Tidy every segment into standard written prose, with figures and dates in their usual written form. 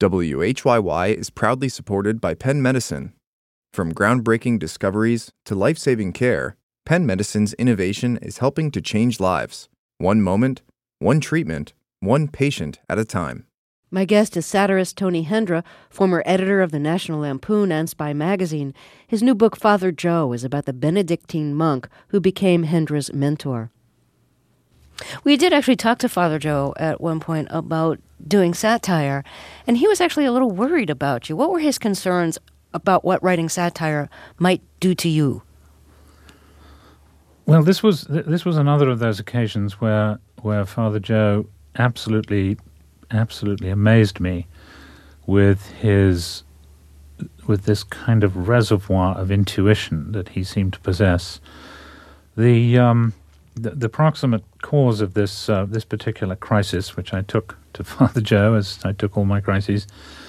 WHYY is proudly supported by Penn Medicine. From groundbreaking discoveries to life-saving care, Penn Medicine's innovation is helping to change lives. One moment, one treatment, one patient at a time. My guest is satirist Tony Hendra, former editor of the National Lampoon and Spy magazine. His new book, Father Joe, is about the Benedictine monk who became Hendra's mentor. We did actually talk to Father Joe at one point about doing satire, and he was actually a little worried about you. What were his concerns about what writing satire might do to you? Well, this was another of those occasions where Father Joe absolutely amazed me with this kind of reservoir of intuition that he seemed to possess. The proximate cause of this particular crisis, which I took to Father Joe, as I took all my crises,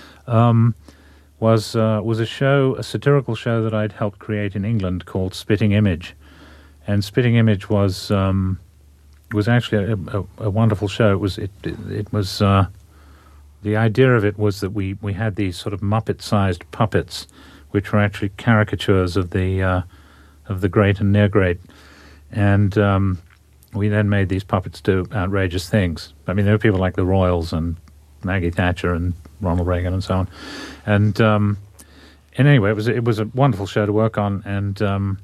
was a satirical show that I'd helped create in England called Spitting Image, and Spitting Image was actually a wonderful show. It was the idea of it was that we had these sort of Muppet-sized puppets, which were actually caricatures of the great and near great. And we then made these puppets do outrageous things. I mean, there were people like the Royals and Maggie Thatcher and Ronald Reagan and so on. And anyway, it was a wonderful show to work on, and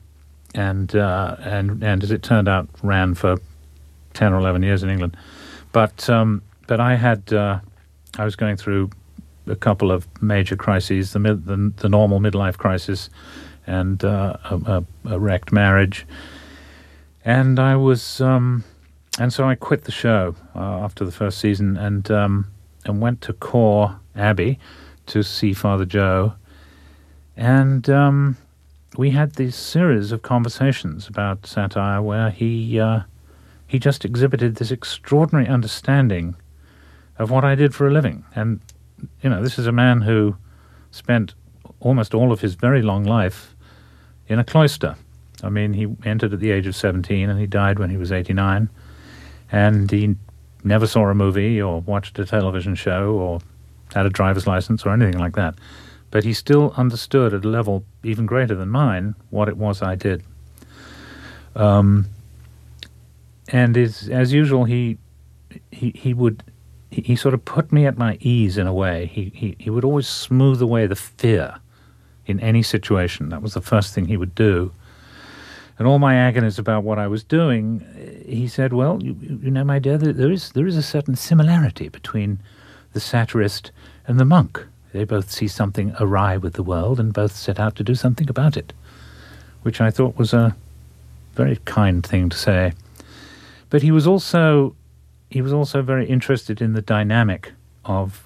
as it turned out, ran for 10 or 11 years in England. But I was going through a couple of major crises: the normal midlife crisis, and a wrecked marriage. And I was, and so I quit the show after the first season and went to Core Abbey to see Father Joe. And we had this series of conversations about satire where he just exhibited this extraordinary understanding of what I did for a living. And, you know, this is a man who spent almost all of his very long life in a cloister. I mean, he entered at the age of 17 and he died when he was 89. And he never saw a movie or watched a television show or had a driver's license or anything like that. But he still understood at a level even greater than mine what it was I did. And as usual, he sort of put me at my ease in a way. He would always smooth away the fear in any situation. That was the first thing he would do. And all my agonies about what I was doing, he said, well, you know, my dear, there is a certain similarity between the satirist and the monk. They both see something awry with the world and both set out to do something about it, which I thought was a very kind thing to say. But he was also very interested in the dynamic of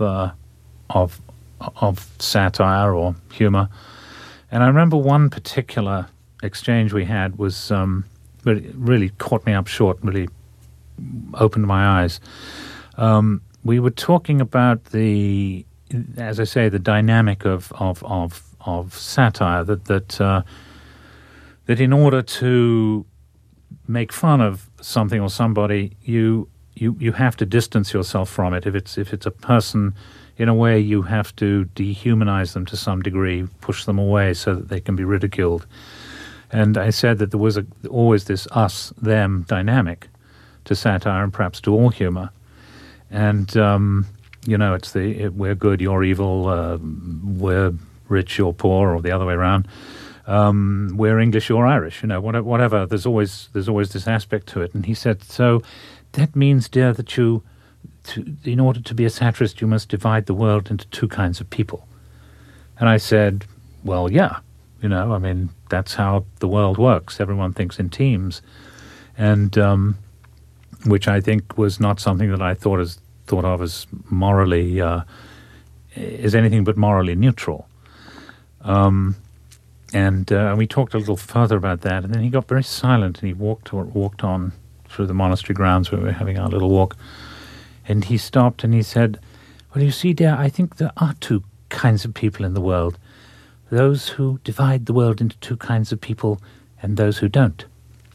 satire or humor. And I remember one particular exchange we had was really caught me up short, really opened my eyes. We were talking about as I say, the dynamic of satire. That in order to make fun of something or somebody, you have to distance yourself from it. If it's a person, in a way, you have to dehumanize them to some degree, push them away so that they can be ridiculed. And I said that there was always this us-them dynamic to satire and perhaps to all humor. And, you know, it's we're good, you're evil, we're rich, you're poor, or the other way around. We're English, you're Irish, you know, whatever. There's always this aspect to it. And he said, so that means, dear, that in order to be a satirist, you must divide the world into two kinds of people. And I said, well, yeah. You know, I mean, that's how the world works. Everyone thinks in teams, and which I think was not something that I thought of as morally as anything but morally neutral. And we talked a little further about that, and then he got very silent, and he walked on through the monastery grounds where we were having our little walk, and he stopped and he said, "Well, you see, dear, I think there are two kinds of people in the world. Those who divide the world into two kinds of people and those who don't."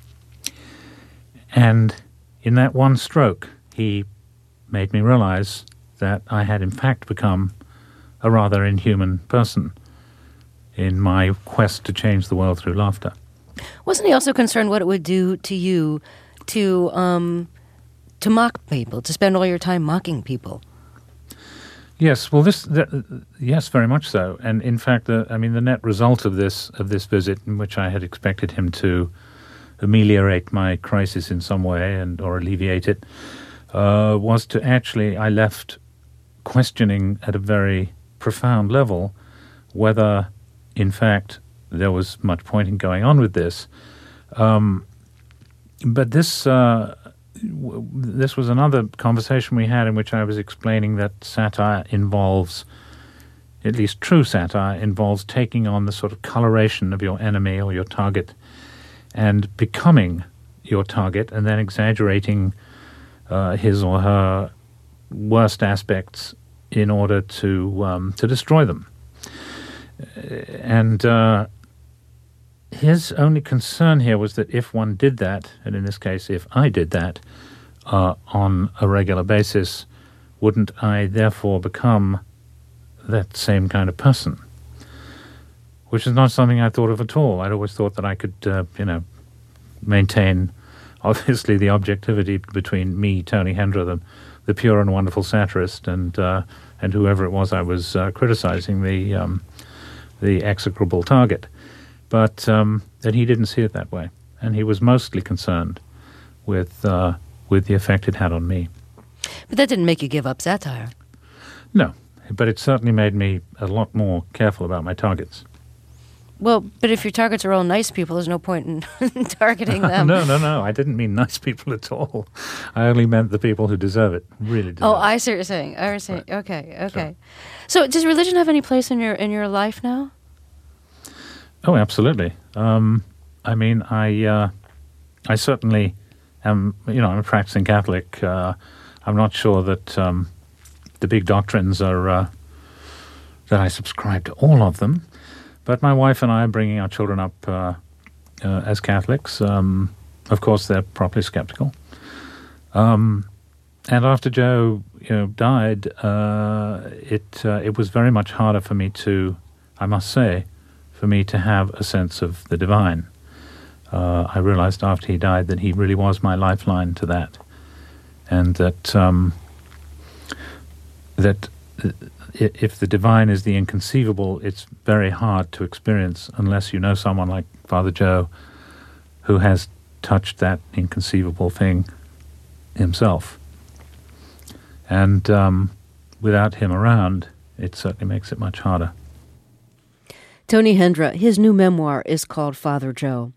And in that one stroke, he made me realize that I had in fact become a rather inhuman person in my quest to change the world through laughter. Wasn't he also concerned what it would do to you to mock people, to spend all your time mocking people? Yes, well, yes, very much so. And in fact, the net result of this visit, in which I had expected him to ameliorate my crisis in some way or alleviate it, was to actually, I left questioning at a very profound level whether, in fact, there was much point in going on with this. But this was another conversation we had in which I was explaining that satire involves, at least true satire, involves taking on the sort of coloration of your enemy or your target and becoming your target and then exaggerating his or her worst aspects in order to destroy them. And his only concern here was that if one did that, and in this case, if I did that on a regular basis, wouldn't I therefore become that same kind of person? Which is not something I thought of at all. I'd always thought that I could, maintain, obviously, the objectivity between me, Tony Hendra, the pure and wonderful satirist, and whoever it was I was criticizing, the execrable target. But that he didn't see it that way, and he was mostly concerned with the effect it had on me. But that didn't make you give up satire. No, but it certainly made me a lot more careful about my targets. Well, but if your targets are all nice people, there's no point in targeting them. No. I didn't mean nice people at all. I only meant the people who deserve it, really deserve it. Oh, I see what you're saying. Right. Okay. Sure. So does religion have any place in your life now? Oh, absolutely. I certainly am, I'm a practicing Catholic. I'm not sure that the big doctrines are, that I subscribe to all of them. But my wife and I are bringing our children up as Catholics. Of course, they're properly skeptical. And after Joe, died, it was very much harder for me to, I must say, to have a sense of the divine. I realized after he died that he really was my lifeline to that, and that if the divine is the inconceivable, it's very hard to experience unless you know someone like Father Joe, who has touched that inconceivable thing himself. And without him around, it certainly makes it much harder. Tony Hendra, his new memoir is called Father Joe.